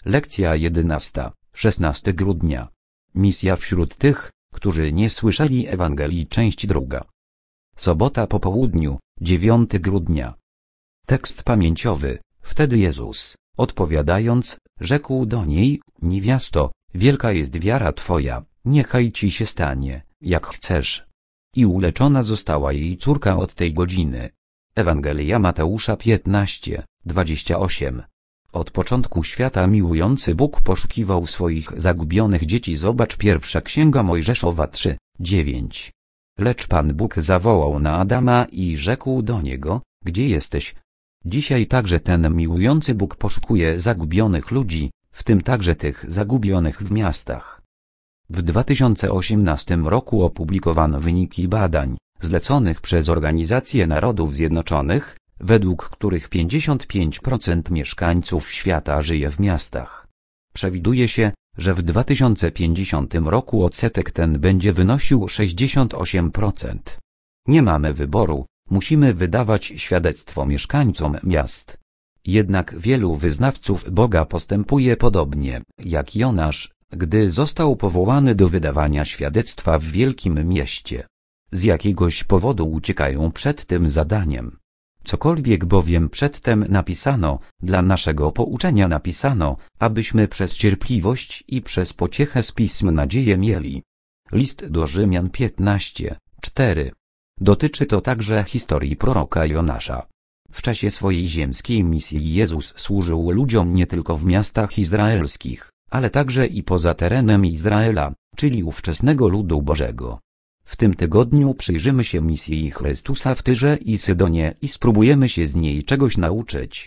Lekcja 11, 16 grudnia. Misja wśród tych, którzy nie słyszeli Ewangelii, część 2. Sobota po południu, 9 grudnia. Tekst pamięciowy. Wtedy Jezus, odpowiadając, rzekł do niej: Niewiasto, wielka jest wiara twoja, niechaj ci się stanie, jak chcesz. I uleczona została jej córka od tej godziny. Ewangelia Mateusza 15, 28. Od początku świata miłujący Bóg poszukiwał swoich zagubionych dzieci. Zobacz pierwsza Księga Mojżeszowa 3, 9. Lecz Pan Bóg zawołał na Adama i rzekł do niego: Gdzie jesteś? Dzisiaj także ten miłujący Bóg poszukuje zagubionych ludzi, w tym także tych zagubionych w miastach. W 2018 roku opublikowano wyniki badań, zleconych przez Organizację Narodów Zjednoczonych, według których 55% mieszkańców świata żyje w miastach. Przewiduje się, że w 2050 roku odsetek ten będzie wynosił 68%. Nie mamy wyboru, musimy wydawać świadectwo mieszkańcom miast. Jednak wielu wyznawców Boga postępuje podobnie, jak Jonasz, gdy został powołany do wydawania świadectwa w wielkim mieście. Z jakiegoś powodu uciekają przed tym zadaniem. Cokolwiek bowiem przedtem napisano, dla naszego pouczenia napisano, abyśmy przez cierpliwość i przez pociechę z Pism nadzieję mieli. List do Rzymian 15, 4. Dotyczy to także historii proroka Jonasza. W czasie swojej ziemskiej misji Jezus służył ludziom nie tylko w miastach izraelskich, ale także i poza terenem Izraela, czyli ówczesnego ludu Bożego. W tym tygodniu przyjrzymy się misji Chrystusa w Tyrze i Sydonie i spróbujemy się z niej czegoś nauczyć.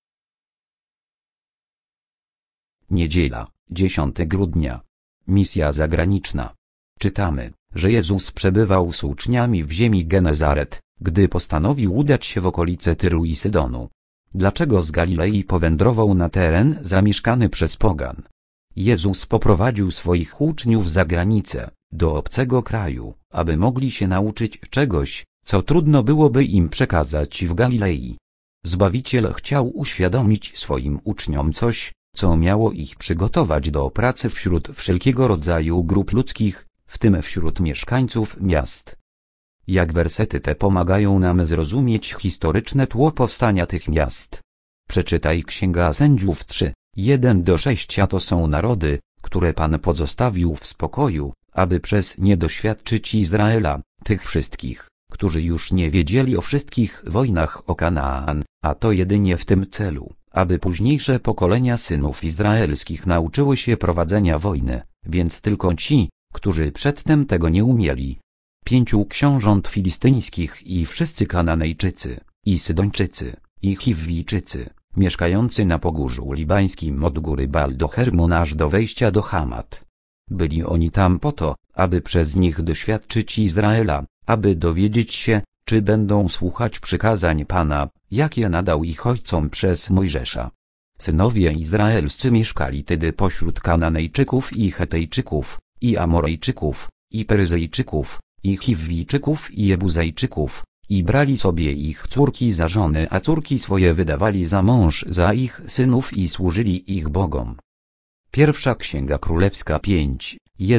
Niedziela, 10 grudnia. Misja zagraniczna. Czytamy, że Jezus przebywał z uczniami w ziemi Genezaret, gdy postanowił udać się w okolice Tyru i Sydonu. Dlaczego z Galilei powędrował na teren zamieszkany przez pogan? Jezus poprowadził swoich uczniów za granicę, do obcego kraju, aby mogli się nauczyć czegoś, co trudno byłoby im przekazać w Galilei. Zbawiciel chciał uświadomić swoim uczniom coś, co miało ich przygotować do pracy wśród wszelkiego rodzaju grup ludzkich, w tym wśród mieszkańców miast. Jak wersety te pomagają nam zrozumieć historyczne tło powstania tych miast? Przeczytaj Księga Sędziów 3, 1-6. A to są narody, które Pan pozostawił w spokoju, aby przez nie doświadczyć Izraela, tych wszystkich, którzy już nie wiedzieli o wszystkich wojnach o Kanaan, a to jedynie w tym celu, aby późniejsze pokolenia synów izraelskich nauczyły się prowadzenia wojny, więc tylko ci, którzy przedtem tego nie umieli. 5 książąt filistyńskich i wszyscy Kananejczycy, i Sydończycy, i Chiwijczycy, mieszkający na pogórzu libańskim od góry Baal do Hermon aż do wejścia do Hamat. Byli oni tam po to, aby przez nich doświadczyć Izraela, aby dowiedzieć się, czy będą słuchać przykazań Pana, jakie nadał ich ojcom przez Mojżesza. Synowie izraelscy mieszkali wtedy pośród Kananejczyków i Hetejczyków, i Amorejczyków, i Peryzejczyków, i Chiwijczyków i Jebuzejczyków, i brali sobie ich córki za żony, a córki swoje wydawali za mąż za ich synów i służyli ich bogom. Pierwsza Księga Królewska 5,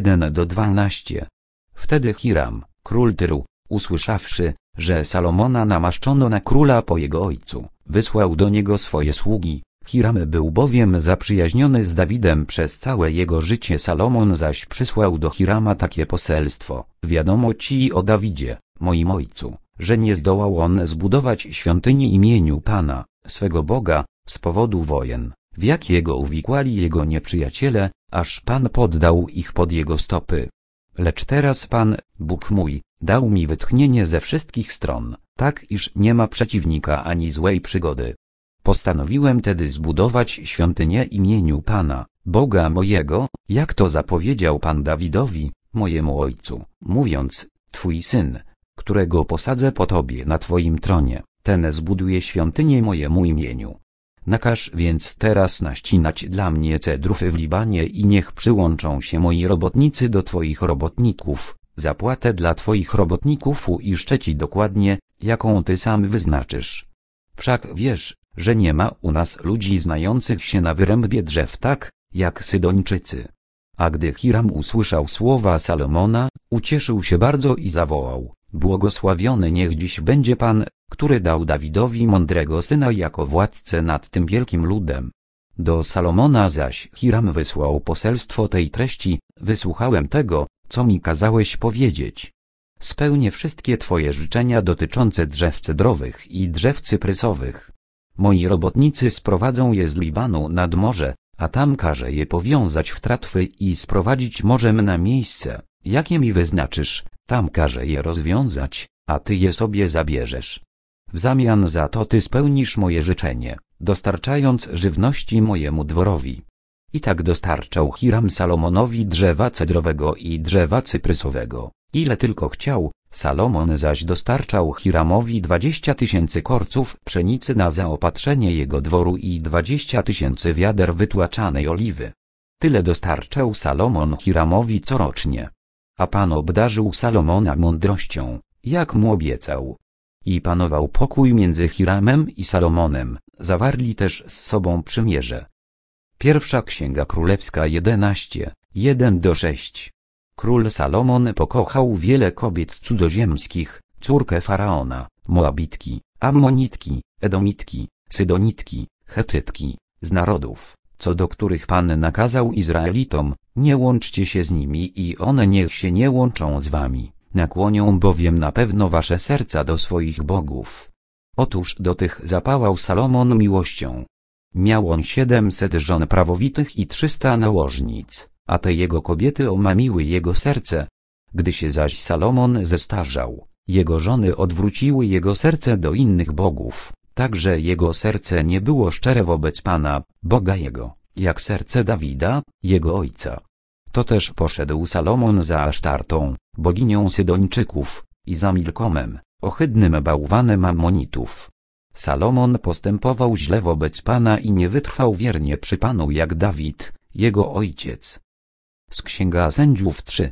1-12. Wtedy Hiram, król Tyru, usłyszawszy, że Salomona namaszczono na króla po jego ojcu, wysłał do niego swoje sługi. Hiram był bowiem zaprzyjaźniony z Dawidem przez całe jego życie. Salomon zaś przysłał do Hirama takie poselstwo: wiadomo ci o Dawidzie, moim ojcu, że nie zdołał on zbudować świątyni imieniu Pana, swego Boga, z powodu wojen, w jakie go uwikłali jego nieprzyjaciele, aż Pan poddał ich pod jego stopy. Lecz teraz Pan, Bóg mój, dał mi wytchnienie ze wszystkich stron, tak iż nie ma przeciwnika ani złej przygody. Postanowiłem tedy zbudować świątynię imieniu Pana, Boga mojego, jak to zapowiedział Pan Dawidowi, mojemu ojcu, mówiąc: Twój syn, którego posadzę po tobie na twoim tronie, ten zbuduje świątynię mojemu imieniu. Nakaż więc teraz naścinać dla mnie cedrów w Libanie i niech przyłączą się moi robotnicy do twoich robotników. Zapłatę dla twoich robotników uiszczę ci dokładnie, jaką ty sam wyznaczysz. Wszak wiesz, że nie ma u nas ludzi znających się na wyrębie drzew tak, jak Sydończycy. A gdy Hiram usłyszał słowa Salomona, ucieszył się bardzo i zawołał: błogosławiony niech dziś będzie Pan, który dał Dawidowi mądrego syna jako władcę nad tym wielkim ludem. Do Salomona zaś Hiram wysłał poselstwo tej treści: wysłuchałem tego, co mi kazałeś powiedzieć. Spełnię wszystkie Twoje życzenia dotyczące drzew cedrowych i drzew cyprysowych. Moi robotnicy sprowadzą je z Libanu nad morze, a tam każę je powiązać w tratwy i sprowadzić morzem na miejsce, jakie mi wyznaczysz, tam każę je rozwiązać, a Ty je sobie zabierzesz. W zamian za to Ty spełnisz moje życzenie, dostarczając żywności mojemu dworowi. I tak dostarczał Hiram Salomonowi drzewa cedrowego i drzewa cyprysowego, ile tylko chciał. Salomon zaś dostarczał Hiramowi 20 000 korców pszenicy na zaopatrzenie jego dworu i 20 000 wiader wytłaczanej oliwy. Tyle dostarczał Salomon Hiramowi corocznie. A Pan obdarzył Salomona mądrością, jak mu obiecał. I panował pokój między Hiramem i Salomonem, zawarli też z sobą przymierze. Pierwsza Księga Królewska 11, 1-6. Król Salomon pokochał wiele kobiet cudzoziemskich, córkę Faraona, Moabitki, Ammonitki, Edomitki, Sydonitki, Chetytki, z narodów, co do których Pan nakazał Izraelitom: nie łączcie się z nimi i one niech się nie łączą z wami, nakłonią bowiem na pewno wasze serca do swoich bogów. Otóż do tych zapałał Salomon miłością. Miał on 700 żon prawowitych i 300 nałożnic, a te jego kobiety omamiły jego serce. Gdy się zaś Salomon zestarzał, jego żony odwróciły jego serce do innych bogów, tak że jego serce nie było szczere wobec Pana, Boga jego, jak serce Dawida, jego ojca. To też poszedł Salomon za Asztartą, boginią Sydończyków, i za Milkomem, ohydnym bałwanem Ammonitów. Salomon postępował źle wobec Pana i nie wytrwał wiernie przy Panu jak Dawid, jego ojciec. Z Księga Sędziów 3,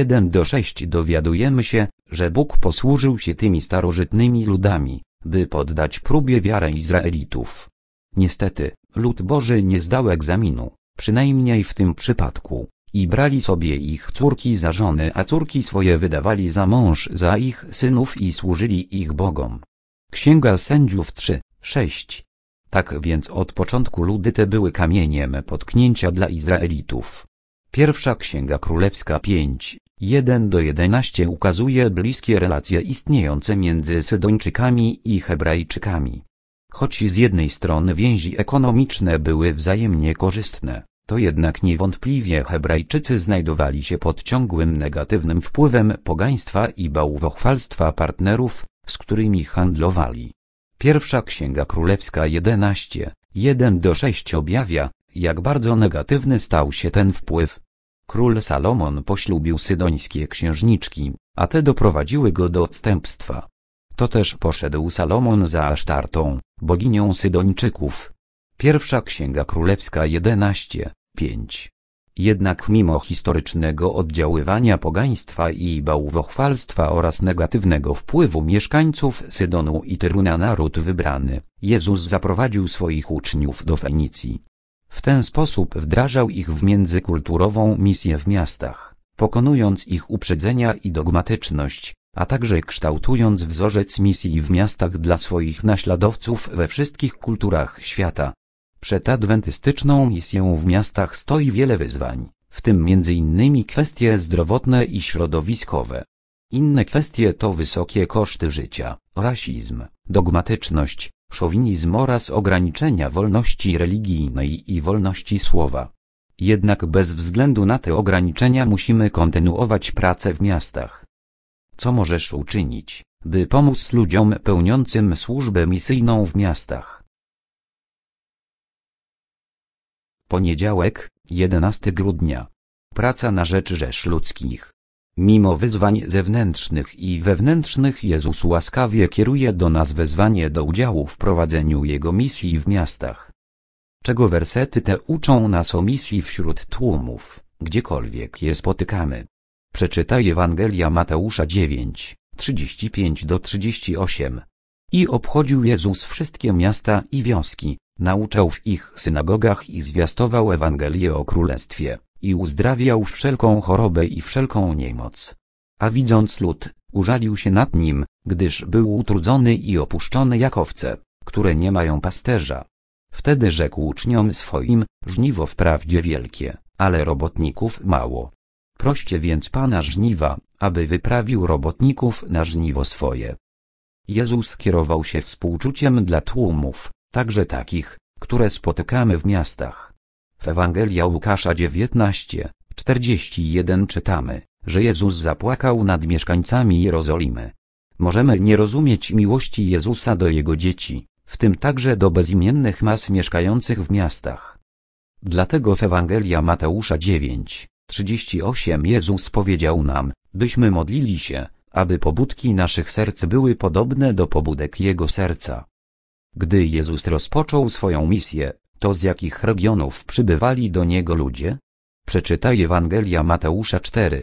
1-6 dowiadujemy się, że Bóg posłużył się tymi starożytnymi ludami, by poddać próbie wiarę Izraelitów. Niestety, lud Boży nie zdał egzaminu, przynajmniej w tym przypadku, i brali sobie ich córki za żony, a córki swoje wydawali za mąż za ich synów i służyli ich bogom. Księga Sędziów 3, 6. Tak więc od początku ludy te były kamieniem potknięcia dla Izraelitów. Pierwsza Księga Królewska 5, 1-11 ukazuje bliskie relacje istniejące między Sydończykami i Hebrajczykami. Choć z jednej strony więzi ekonomiczne były wzajemnie korzystne, to jednak niewątpliwie Hebrajczycy znajdowali się pod ciągłym negatywnym wpływem pogaństwa i bałwochwalstwa partnerów, z którymi handlowali. Pierwsza Księga Królewska 11, 1-6 objawia, jak bardzo negatywny stał się ten wpływ. Król Salomon poślubił sydońskie księżniczki, a te doprowadziły go do odstępstwa. To też poszedł Salomon za Asztartą, boginią Sydończyków. Pierwsza Księga Królewska 11, 5. Jednak mimo historycznego oddziaływania pogaństwa i bałwochwalstwa oraz negatywnego wpływu mieszkańców Sydonu i Tyru na naród wybrany, Jezus zaprowadził swoich uczniów do Fenicji. W ten sposób wdrażał ich w międzykulturową misję w miastach, pokonując ich uprzedzenia i dogmatyczność, a także kształtując wzorzec misji w miastach dla swoich naśladowców we wszystkich kulturach świata. Przed adwentystyczną misją w miastach stoi wiele wyzwań, w tym m.in. kwestie zdrowotne i środowiskowe. Inne kwestie to wysokie koszty życia, rasizm, dogmatyczność, szowinizm oraz ograniczenia wolności religijnej i wolności słowa. Jednak bez względu na te ograniczenia musimy kontynuować pracę w miastach. Co możesz uczynić, by pomóc ludziom pełniącym służbę misyjną w miastach? Poniedziałek, 11 grudnia. Praca na rzecz rzesz ludzkich. Mimo wyzwań zewnętrznych i wewnętrznych Jezus łaskawie kieruje do nas wezwanie do udziału w prowadzeniu Jego misji w miastach. Czego wersety te uczą nas o misji wśród tłumów, gdziekolwiek je spotykamy? Przeczytaj Ewangelia Mateusza 9, 35-38. I obchodził Jezus wszystkie miasta i wioski, nauczał w ich synagogach i zwiastował Ewangelię o Królestwie, i uzdrawiał wszelką chorobę i wszelką niemoc. A widząc lud, użalił się nad nim, gdyż był utrudzony i opuszczony jak owce, które nie mają pasterza. Wtedy rzekł uczniom swoim: żniwo wprawdzie wielkie, ale robotników mało. Proście więc Pana żniwa, aby wyprawił robotników na żniwo swoje. Jezus kierował się współczuciem dla tłumów, także takich, które spotykamy w miastach. W Ewangelia Łukasza 19:41 czytamy, że Jezus zapłakał nad mieszkańcami Jerozolimy. Możemy nie rozumieć miłości Jezusa do Jego dzieci, w tym także do bezimiennych mas mieszkających w miastach. Dlatego w Ewangelia Mateusza 9:38 Jezus powiedział nam, byśmy modlili się, aby pobudki naszych serc były podobne do pobudek Jego serca. Gdy Jezus rozpoczął swoją misję, to z jakich regionów przybywali do Niego ludzie? Przeczytaj Ewangelia Mateusza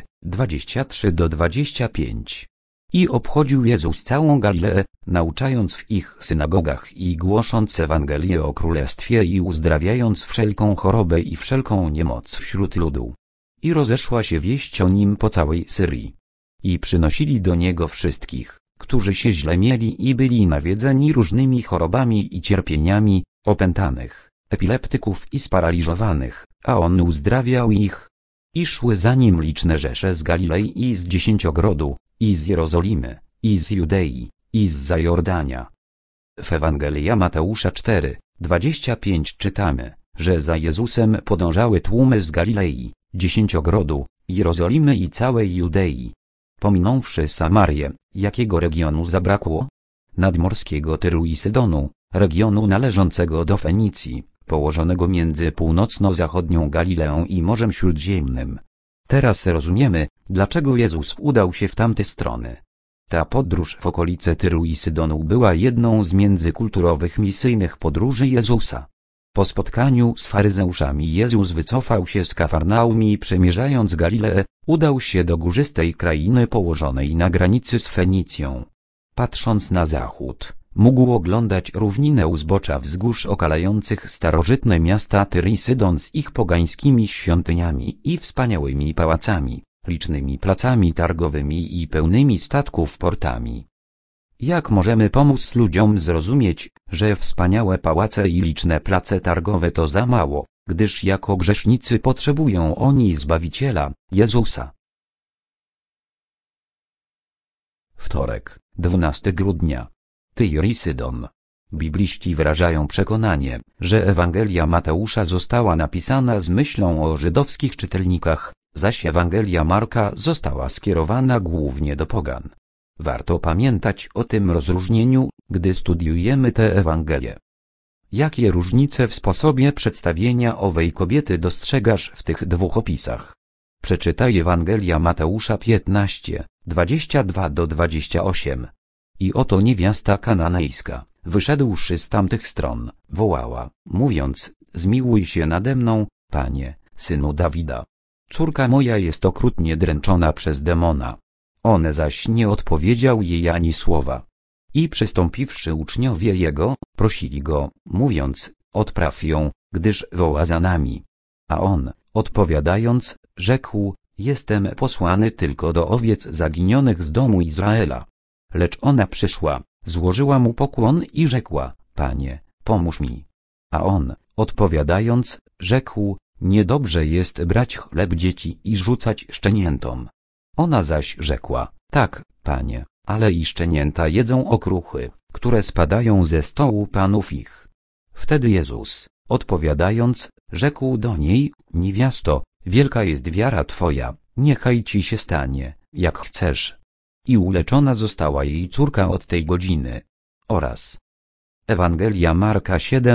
4:23-25. I obchodził Jezus całą Galileę, nauczając w ich synagogach i głosząc Ewangelię o Królestwie i uzdrawiając wszelką chorobę i wszelką niemoc wśród ludu. I rozeszła się wieść o Nim po całej Syrii. I przynosili do Niego wszystkich, którzy się źle mieli i byli nawiedzeni różnymi chorobami i cierpieniami, opętanych, epileptyków i sparaliżowanych, a On uzdrawiał ich. I szły za Nim liczne rzesze z Galilei i z Dziesięciogrodu, i z Jerozolimy, i z Judei, i zza Jordania. W Ewangelia Mateusza 4:25 czytamy, że za Jezusem podążały tłumy z Galilei, Dziesięciogrodu, Jerozolimy i całej Judei. Pominąwszy Samarię, jakiego regionu zabrakło? Nadmorskiego Tyru i Sydonu, regionu należącego do Fenicji, położonego między północno-zachodnią Galileą i Morzem Śródziemnym. Teraz rozumiemy, dlaczego Jezus udał się w tamte strony. Ta podróż w okolice Tyru i Sydonu była jedną z międzykulturowych misyjnych podróży Jezusa. Po spotkaniu z faryzeuszami Jezus wycofał się z Kafarnaum i przemierzając Galileę, udał się do górzystej krainy położonej na granicy z Fenicją. Patrząc na zachód, mógł oglądać równinę u zbocza wzgórz okalających starożytne miasta Tyr i Sydon z ich pogańskimi świątyniami i wspaniałymi pałacami, licznymi placami targowymi i pełnymi statków portami. Jak możemy pomóc ludziom zrozumieć, że wspaniałe pałace i liczne place targowe to za mało, gdyż jako grzesznicy potrzebują oni Zbawiciela, Jezusa? Wtorek, 12 grudnia. Tyr i Sydon. Bibliści wyrażają przekonanie, że Ewangelia Mateusza została napisana z myślą o żydowskich czytelnikach, zaś Ewangelia Marka została skierowana głównie do pogan. Warto pamiętać o tym rozróżnieniu, gdy studiujemy tę Ewangelię. Jakie różnice w sposobie przedstawienia owej kobiety dostrzegasz w tych dwóch opisach? Przeczytaj Ewangelia Mateusza 15:22-28. I oto niewiasta kananejska, wyszedłszy z tamtych stron, wołała, mówiąc: zmiłuj się nade mną, Panie, Synu Dawida. Córka moja jest okrutnie dręczona przez demona. On zaś nie odpowiedział jej ani słowa. I przystąpiwszy uczniowie Jego, prosili Go, mówiąc: odpraw ją, gdyż woła za nami. A On, odpowiadając, rzekł: jestem posłany tylko do owiec zaginionych z domu Izraela. Lecz ona przyszła, złożyła mu pokłon i rzekła: Panie, pomóż mi. A on, odpowiadając, rzekł: niedobrze jest brać chleb dzieci i rzucać szczeniętom. Ona zaś rzekła: tak, Panie, ale i szczenięta jedzą okruchy, które spadają ze stołu panów ich. Wtedy Jezus, odpowiadając, rzekł do niej: niewiasto, wielka jest wiara Twoja, niechaj Ci się stanie, jak chcesz. I uleczona została jej córka od tej godziny. Oraz Ewangelia Marka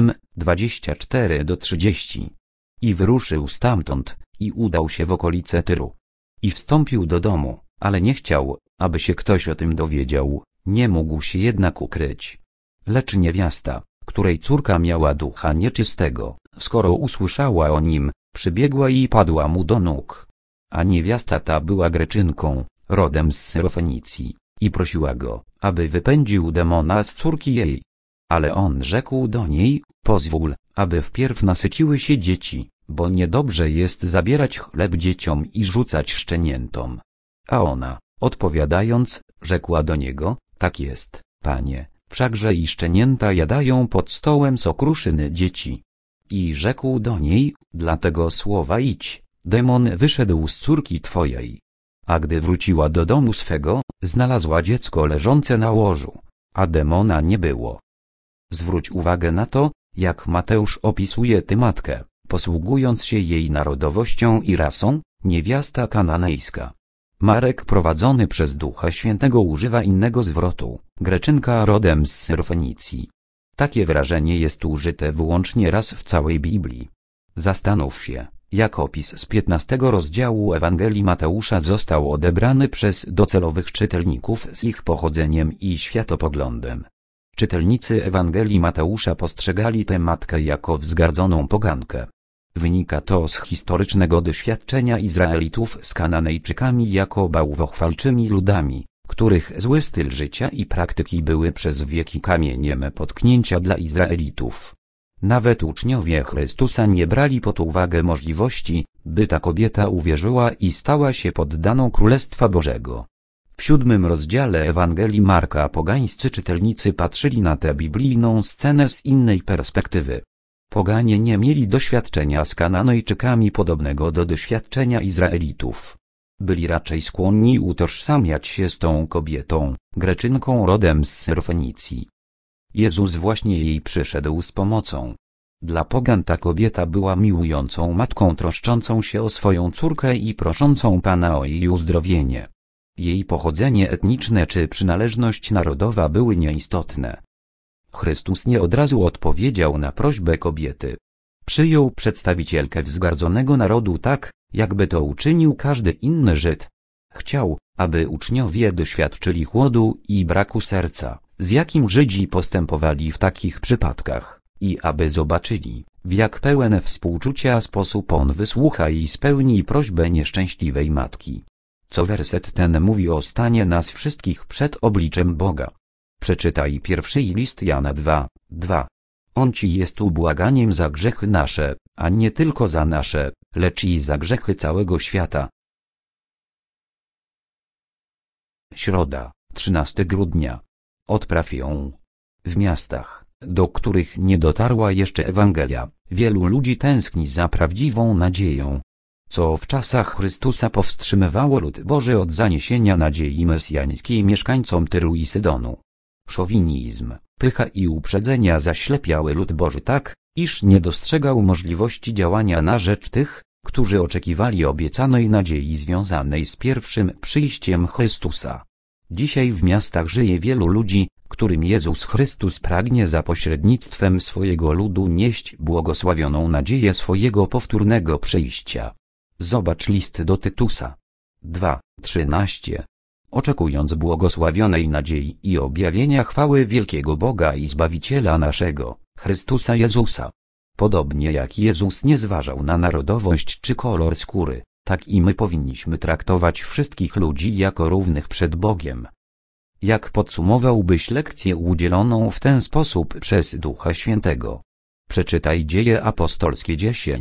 7:24-30. I wyruszył stamtąd, i udał się w okolice Tyru. I wstąpił do domu, ale nie chciał, aby się ktoś o tym dowiedział, nie mógł się jednak ukryć. Lecz niewiasta, której córka miała ducha nieczystego, skoro usłyszała o nim, przybiegła i padła mu do nóg. A niewiasta ta była Greczynką, rodem z Syrofenicji, i prosiła go, aby wypędził demona z córki jej. Ale on rzekł do niej, pozwól, aby wpierw nasyciły się dzieci, bo niedobrze jest zabierać chleb dzieciom i rzucać szczeniętom. A ona, odpowiadając, rzekła do niego, tak jest, panie, wszakże i szczenięta jadają pod stołem z okruszyny dzieci. I rzekł do niej, dlatego słowa idź, demon wyszedł z córki twojej. A gdy wróciła do domu swego, znalazła dziecko leżące na łożu, a demona nie było. Zwróć uwagę na to, jak Mateusz opisuje tę matkę, posługując się jej narodowością i rasą, niewiasta kananejska. Marek prowadzony przez Ducha Świętego używa innego zwrotu, Greczynka rodem z Syrofenicji. Takie wyrażenie jest użyte wyłącznie raz w całej Biblii. Zastanów się, jak opis z 15 rozdziału Ewangelii Mateusza został odebrany przez docelowych czytelników z ich pochodzeniem i światopoglądem. Czytelnicy Ewangelii Mateusza postrzegali tę matkę jako wzgardzoną pogankę. Wynika to z historycznego doświadczenia Izraelitów z Kananejczykami jako bałwochwalczymi ludami, których zły styl życia i praktyki były przez wieki kamieniem potknięcia dla Izraelitów. Nawet uczniowie Chrystusa nie brali pod uwagę możliwości, by ta kobieta uwierzyła i stała się poddaną Królestwa Bożego. W 7 rozdziale Ewangelii Marka pogańscy czytelnicy patrzyli na tę biblijną scenę z innej perspektywy. Poganie nie mieli doświadczenia z Kananejczykami podobnego do doświadczenia Izraelitów. Byli raczej skłonni utożsamiać się z tą kobietą, Greczynką rodem z Syrofenicji. Jezus właśnie jej przyszedł z pomocą. Dla pogan ta kobieta była miłującą matką troszczącą się o swoją córkę i proszącą Pana o jej uzdrowienie. Jej pochodzenie etniczne czy przynależność narodowa były nieistotne. Chrystus nie od razu odpowiedział na prośbę kobiety. Przyjął przedstawicielkę wzgardzonego narodu tak, jakby to uczynił każdy inny Żyd. Chciał, aby uczniowie doświadczyli chłodu i braku serca, z jakim Żydzi postępowali w takich przypadkach, i aby zobaczyli, w jak pełen współczucia sposób on wysłucha i spełni prośbę nieszczęśliwej matki. Co werset ten mówi o stanie nas wszystkich przed obliczem Boga. Przeczytaj pierwszy list Jana 2:2. On ci jest ubłaganiem za grzechy nasze, a nie tylko za nasze, lecz i za grzechy całego świata. Środa, 13 grudnia. Odpraw ją. W miastach, do których nie dotarła jeszcze Ewangelia, wielu ludzi tęskni za prawdziwą nadzieją. Co w czasach Chrystusa powstrzymywało lud Boży od zaniesienia nadziei mesjańskiej mieszkańcom Tyru i Sydonu. Szowinizm, pycha i uprzedzenia zaślepiały lud Boży tak, iż nie dostrzegał możliwości działania na rzecz tych, którzy oczekiwali obiecanej nadziei związanej z pierwszym przyjściem Chrystusa. Dzisiaj w miastach żyje wielu ludzi, którym Jezus Chrystus pragnie za pośrednictwem swojego ludu nieść błogosławioną nadzieję swojego powtórnego przyjścia. Zobacz list do Tytusa. 2:13. Oczekując błogosławionej nadziei i objawienia chwały wielkiego Boga i Zbawiciela naszego, Chrystusa Jezusa. Podobnie jak Jezus nie zważał na narodowość czy kolor skóry, tak i my powinniśmy traktować wszystkich ludzi jako równych przed Bogiem. Jak podsumowałbyś lekcję udzieloną w ten sposób przez Ducha Świętego? Przeczytaj Dzieje Apostolskie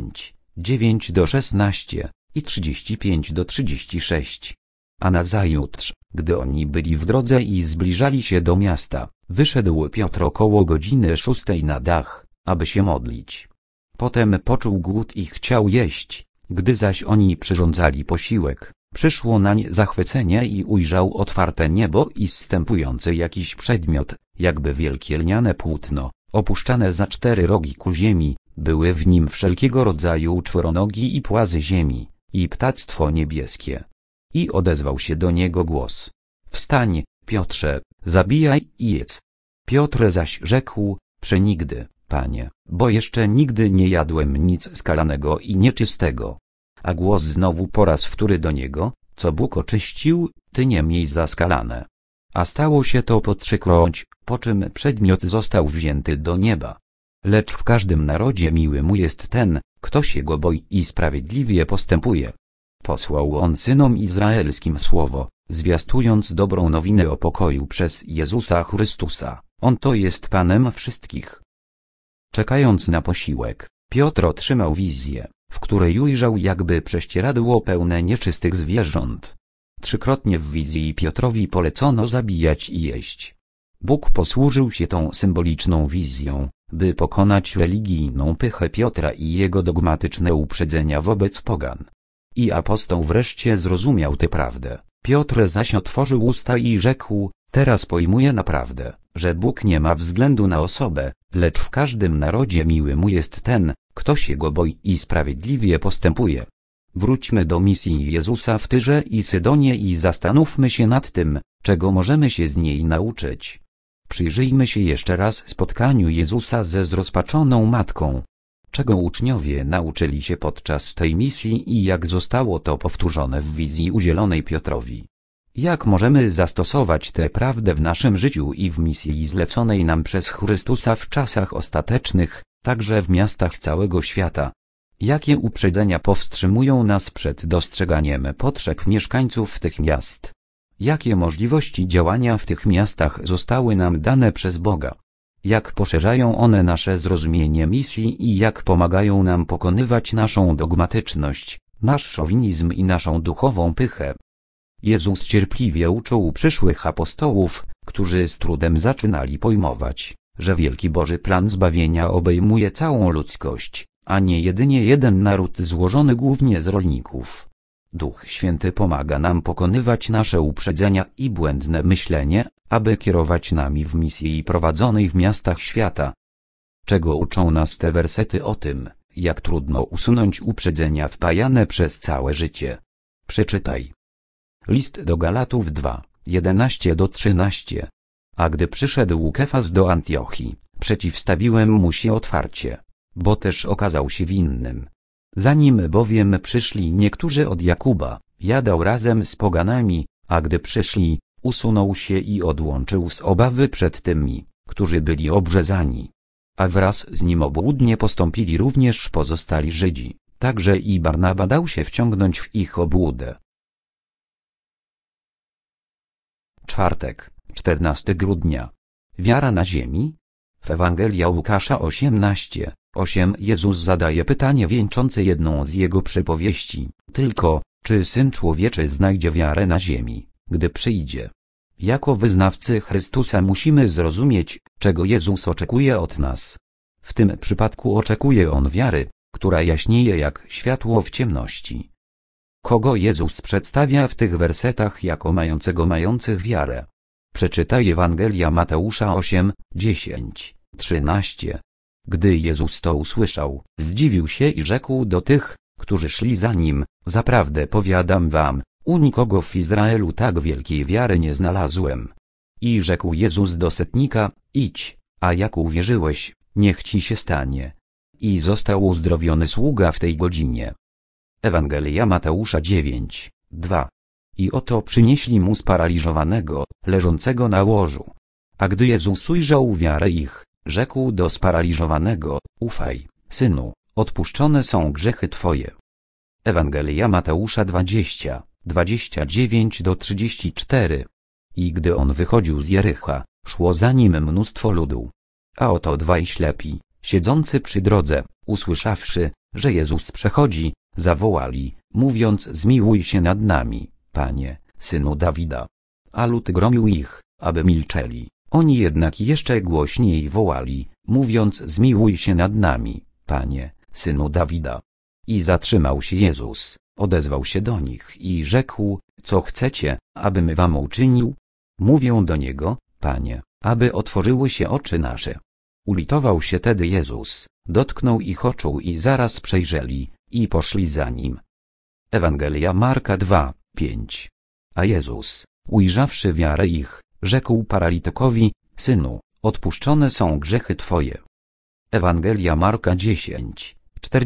10:9-16 i 35-36. A nazajutrz, gdy oni byli w drodze i zbliżali się do miasta, wyszedł Piotr około godziny 6 na dach, aby się modlić. Potem poczuł głód i chciał jeść, gdy zaś oni przyrządzali posiłek, przyszło nań zachwycenie i ujrzał otwarte niebo i zstępujący jakiś przedmiot, jakby wielkie lniane płótno, opuszczane za 4 rogi ku ziemi, były w nim wszelkiego rodzaju czworonogi i płazy ziemi, i ptactwo niebieskie. I odezwał się do niego głos: Wstań, Piotrze, zabijaj i jedz. Piotr zaś rzekł: Przenigdy, Panie, bo jeszcze nigdy nie jadłem nic skalanego i nieczystego. A głos znowu po raz wtóry do niego: Co Bóg oczyścił, ty nie miej za skalane. A stało się to po 3-kroć, po czym przedmiot został wzięty do nieba. Lecz w każdym narodzie miły mu jest ten, kto się go boi i sprawiedliwie postępuje. Posłał on synom izraelskim słowo, zwiastując dobrą nowinę o pokoju przez Jezusa Chrystusa. On to jest Panem wszystkich. Czekając na posiłek, Piotr otrzymał wizję, w której ujrzał jakby prześcieradło pełne nieczystych zwierząt. Trzykrotnie w wizji Piotrowi polecono zabijać i jeść. Bóg posłużył się tą symboliczną wizją, by pokonać religijną pychę Piotra i jego dogmatyczne uprzedzenia wobec pogan. I apostoł wreszcie zrozumiał tę prawdę. Piotr zaś otworzył usta i rzekł: teraz pojmuję naprawdę, że Bóg nie ma względu na osobę, lecz w każdym narodzie miły mu jest ten, kto się go boi i sprawiedliwie postępuje. Wróćmy do misji Jezusa w Tyrze i Sydonie i zastanówmy się nad tym, czego możemy się z niej nauczyć. Przyjrzyjmy się jeszcze raz spotkaniu Jezusa ze zrozpaczoną matką. Czego uczniowie nauczyli się podczas tej misji i jak zostało to powtórzone w wizji udzielonej Piotrowi. Jak możemy zastosować tę prawdę w naszym życiu i w misji zleconej nam przez Chrystusa w czasach ostatecznych, także w miastach całego świata? Jakie uprzedzenia powstrzymują nas przed dostrzeganiem potrzeb mieszkańców tych miast? Jakie możliwości działania w tych miastach zostały nam dane przez Boga? Jak poszerzają one nasze zrozumienie misji i jak pomagają nam pokonywać naszą dogmatyczność, nasz szowinizm i naszą duchową pychę? Jezus cierpliwie uczył przyszłych apostołów, którzy z trudem zaczynali pojmować, że wielki Boży plan zbawienia obejmuje całą ludzkość, a nie jedynie jeden naród złożony głównie z rolników. Duch Święty pomaga nam pokonywać nasze uprzedzenia i błędne myślenie, aby kierować nami w misji prowadzonej w miastach świata. Czego uczą nas te wersety o tym, jak trudno usunąć uprzedzenia wpajane przez całe życie? Przeczytaj. List do Galatów 2, 11-13. A gdy przyszedł Kefas do Antiochii, przeciwstawiłem mu się otwarcie, bo też okazał się winnym. Zanim bowiem przyszli niektórzy od Jakuba, jadał razem z poganami, a gdy przyszli, usunął się i odłączył z obawy przed tymi, którzy byli obrzezani. A wraz z nim obłudnie postąpili również pozostali Żydzi, także i Barnaba dał się wciągnąć w ich obłudę. Czwartek, 14 grudnia. Wiara na ziemi? W Ewangelia Łukasza 18:8 Jezus zadaje pytanie wieńczące jedną z jego przypowieści, tylko, czy Syn Człowieczy znajdzie wiarę na ziemi, gdy przyjdzie? Jako wyznawcy Chrystusa musimy zrozumieć, czego Jezus oczekuje od nas. W tym przypadku oczekuje On wiary, która jaśnieje jak światło w ciemności. Kogo Jezus przedstawia w tych wersetach jako mających wiarę? Przeczytaj Ewangelia Mateusza 8, 10, 13. Gdy Jezus to usłyszał, zdziwił się i rzekł do tych, którzy szli za Nim: zaprawdę powiadam wam, u nikogo w Izraelu tak wielkiej wiary nie znalazłem. I rzekł Jezus do setnika: idź, a jak uwierzyłeś, niech ci się stanie. I został uzdrowiony sługa w tej godzinie. Ewangelia Mateusza 9, 2. I oto przynieśli mu sparaliżowanego, leżącego na łożu. A gdy Jezus ujrzał wiarę ich, rzekł do sparaliżowanego: ufaj, synu, odpuszczone są grzechy twoje. Ewangelia Mateusza 20, 29-34. I gdy on wychodził z Jericha, szło za nim mnóstwo ludu. A oto dwaj ślepi, siedzący przy drodze, usłyszawszy, że Jezus przechodzi, zawołali, mówiąc: zmiłuj się nad nami, Panie, Synu Dawida. A lud gromił ich, aby milczeli. Oni jednak jeszcze głośniej wołali, mówiąc: zmiłuj się nad nami, Panie, Synu Dawida. I zatrzymał się Jezus, odezwał się do nich i rzekł: co chcecie, abym wam uczynił? Mówią do Niego: Panie, aby otworzyły się oczy nasze. Ulitował się tedy Jezus, dotknął ich oczu i zaraz przejrzeli, i poszli za Nim. Ewangelia Marka 2, 5. A Jezus, ujrzawszy wiarę ich, rzekł paralitykowi: synu, odpuszczone są grzechy twoje. Ewangelia Marka 10,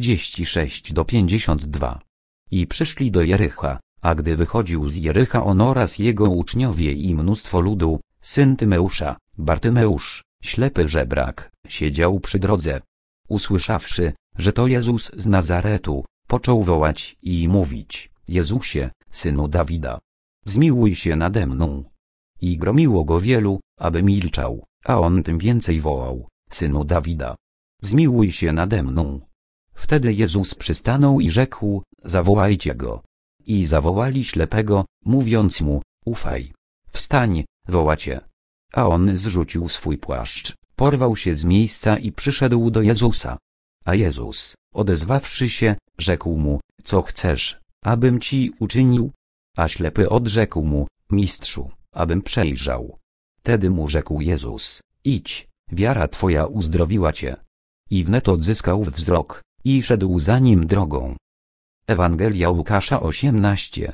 46-52. I przyszli do Jericha, a gdy wychodził z Jericha on oraz jego uczniowie i mnóstwo ludu, syn Tymeusza, Bartymeusz, ślepy żebrak, siedział przy drodze. Usłyszawszy, że to Jezus z Nazaretu, począł wołać i mówić: Jezusie, Synu Dawida, zmiłuj się nade mną. I gromiło go wielu, aby milczał, a on tym więcej wołał, Synu Dawida, zmiłuj się nade mną. Wtedy Jezus przystanął i rzekł, zawołajcie go. I zawołali ślepego, mówiąc mu, ufaj, wstań, woła cię. A on zrzucił swój płaszcz, porwał się z miejsca i przyszedł do Jezusa. A Jezus, odezwawszy się, rzekł mu, co chcesz, abym ci uczynił? A ślepy odrzekł mu, Mistrzu, abym przejrzał. Tedy mu rzekł Jezus, idź, wiara twoja uzdrowiła cię. I wnet odzyskał wzrok, i szedł za nim drogą. Ewangelia Łukasza 18,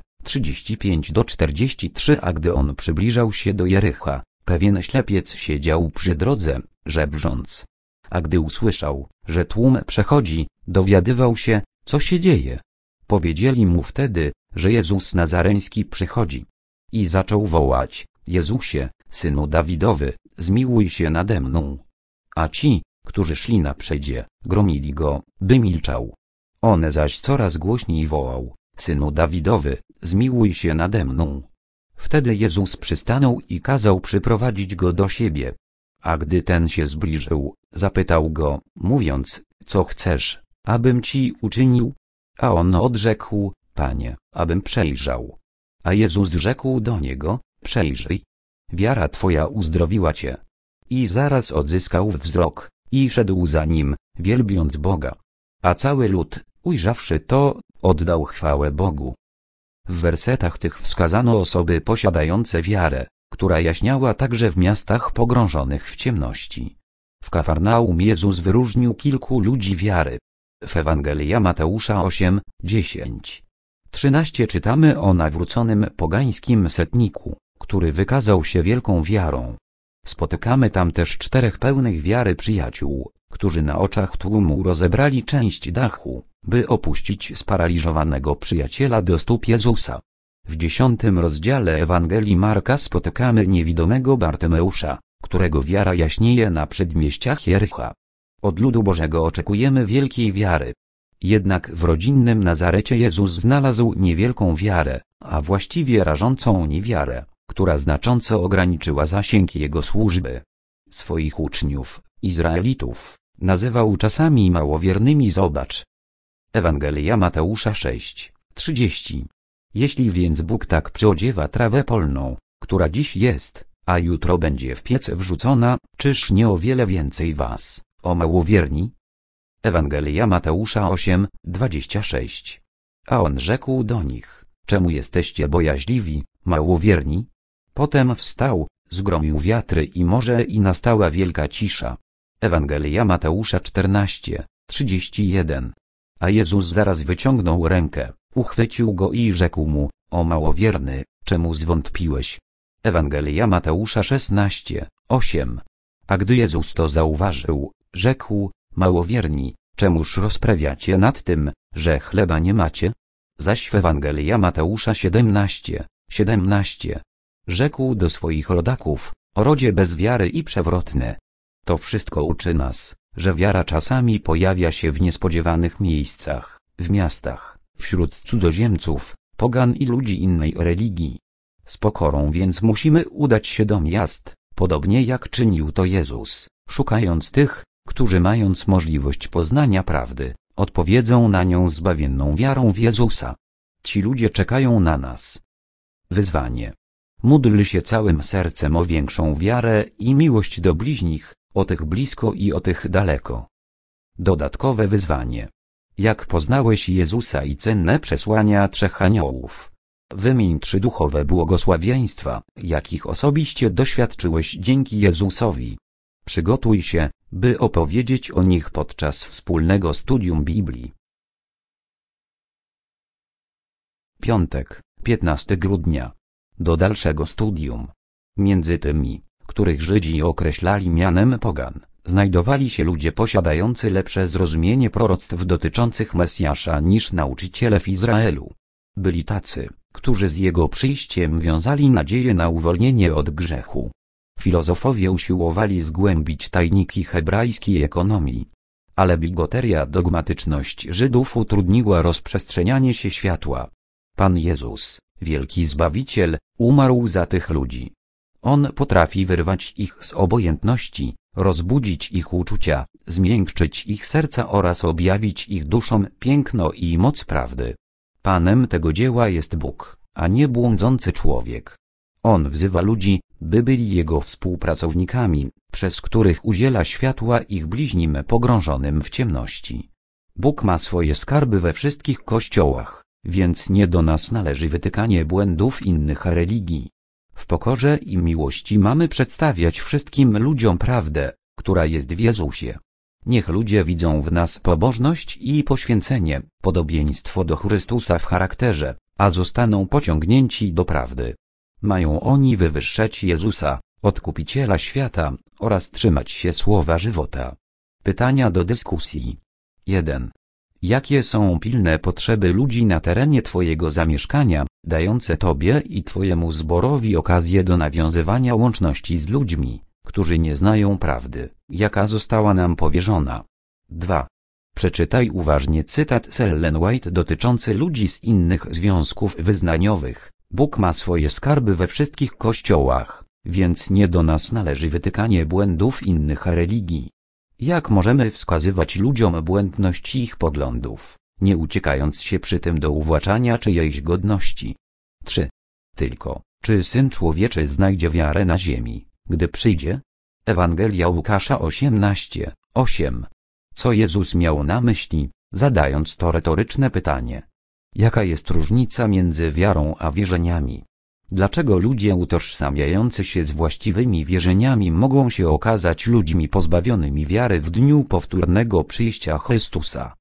35-43. A gdy on przybliżał się do Jericha, pewien ślepiec siedział przy drodze, żebrząc. A gdy usłyszał, że tłum przechodzi, dowiadywał się, co się dzieje. Powiedzieli mu wtedy, że Jezus Nazareński przychodzi. I zaczął wołać, Jezusie, Synu Dawidowy, zmiłuj się nade mną. A ci, którzy szli naprzejdzie, gromili go, by milczał. On zaś coraz głośniej wołał, Synu Dawidowy, zmiłuj się nade mną. Wtedy Jezus przystanął i kazał przyprowadzić go do siebie. A gdy ten się zbliżył, zapytał go, mówiąc, co chcesz, abym ci uczynił? A on odrzekł, Panie, abym przejrzał. A Jezus rzekł do niego, przejrzyj. Wiara twoja uzdrowiła cię. I zaraz odzyskał wzrok, i szedł za nim, wielbiąc Boga. A cały lud, ujrzawszy to, oddał chwałę Bogu. W wersetach tych wskazano osoby posiadające wiarę, która jaśniała także w miastach pogrążonych w ciemności. W Kafarnaum Jezus wyróżnił kilku ludzi wiary. W Ewangelia Mateusza 8, 10, 13 czytamy o nawróconym pogańskim setniku, który wykazał się wielką wiarą. Spotykamy tam też 4 pełnych wiary przyjaciół, którzy na oczach tłumu rozebrali część dachu, by opuścić sparaliżowanego przyjaciela do stóp Jezusa. W 10 rozdziale Ewangelii Marka spotykamy niewidomego Bartymeusza, którego wiara jaśnieje na przedmieściach Jericha. Od ludu Bożego oczekujemy wielkiej wiary. Jednak w rodzinnym Nazarecie Jezus znalazł niewielką wiarę, a właściwie rażącą niewiarę, która znacząco ograniczyła zasięg jego służby. Swoich uczniów, Izraelitów, nazywał czasami małowiernymi. Zobacz. Ewangelia Mateusza 6, 30. Jeśli więc Bóg tak przyodziewa trawę polną, która dziś jest, a jutro będzie w piec wrzucona, czyż nie o wiele więcej was, o małowierni? Ewangelia Mateusza 8, 26. A on rzekł do nich, czemu jesteście bojaźliwi, małowierni? Potem wstał, zgromił wiatry i morze i nastała wielka cisza. Ewangelia Mateusza 14, 31. A Jezus zaraz wyciągnął rękę, uchwycił go i rzekł mu, o małowierny, czemu zwątpiłeś? Ewangelia Mateusza 16, 8. A gdy Jezus to zauważył, rzekł, małowierni, czemuż rozprawiacie nad tym, że chleba nie macie? Zaś w Ewangelia Mateusza 17, 17. Rzekł do swoich rodaków, o rodzie bez wiary i przewrotne. To wszystko uczy nas, że wiara czasami pojawia się w niespodziewanych miejscach, w miastach, wśród cudzoziemców, pogan i ludzi innej religii. Z pokorą więc musimy udać się do miast, podobnie jak czynił to Jezus, szukając tych, którzy mając możliwość poznania prawdy, odpowiedzą na nią zbawienną wiarą w Jezusa. Ci ludzie czekają na nas. Wyzwanie. Módl się całym sercem o większą wiarę i miłość do bliźnich, o tych blisko i o tych daleko. Dodatkowe wyzwanie. Jak poznałeś Jezusa i cenne przesłania 3 aniołów? Wymień 3 duchowe błogosławieństwa, jakich osobiście doświadczyłeś dzięki Jezusowi. Przygotuj się, by opowiedzieć o nich podczas wspólnego studium Biblii. Piątek, 15 grudnia. Do dalszego studium. Między tymi, których Żydzi określali mianem pogan, znajdowali się ludzie posiadający lepsze zrozumienie proroctw dotyczących Mesjasza niż nauczyciele w Izraelu. Byli tacy, którzy z jego przyjściem wiązali nadzieję na uwolnienie od grzechu. Filozofowie usiłowali zgłębić tajniki hebrajskiej ekonomii. Ale bigoteria, dogmatyczność Żydów utrudniła rozprzestrzenianie się światła. Pan Jezus, Wielki Zbawiciel, umarł za tych ludzi. On potrafi wyrwać ich z obojętności, rozbudzić ich uczucia, zmiękczyć ich serca oraz objawić ich duszom piękno i moc prawdy. Panem tego dzieła jest Bóg, a nie błądzący człowiek. On wzywa ludzi, by byli Jego współpracownikami, przez których udziela światła ich bliźnim pogrążonym w ciemności. Bóg ma swoje skarby we wszystkich kościołach, więc nie do nas należy wytykanie błędów innych religii. W pokorze i miłości mamy przedstawiać wszystkim ludziom prawdę, która jest w Jezusie. Niech ludzie widzą w nas pobożność i poświęcenie, podobieństwo do Chrystusa w charakterze, a zostaną pociągnięci do prawdy. Mają oni wywyższać Jezusa, Odkupiciela świata, oraz trzymać się słowa żywota. Pytania do dyskusji. 1. Jakie są pilne potrzeby ludzi na terenie Twojego zamieszkania, dające Tobie i Twojemu zborowi okazję do nawiązywania łączności z ludźmi, którzy nie znają prawdy, jaka została nam powierzona? 2. Przeczytaj uważnie cytat z Ellen White dotyczący ludzi z innych związków wyznaniowych. Bóg ma swoje skarby we wszystkich kościołach, więc nie do nas należy wytykanie błędów innych religii. Jak możemy wskazywać ludziom błędność ich poglądów, nie uciekając się przy tym do uwłaczania czyjejś godności? 3. Tylko, czy Syn Człowieczy znajdzie wiarę na ziemi, gdy przyjdzie? Ewangelia Łukasza 18:8. Co Jezus miał na myśli, zadając to retoryczne pytanie? Jaka jest różnica między wiarą a wierzeniami? Dlaczego ludzie utożsamiający się z właściwymi wierzeniami mogą się okazać ludźmi pozbawionymi wiary w dniu powtórnego przyjścia Chrystusa?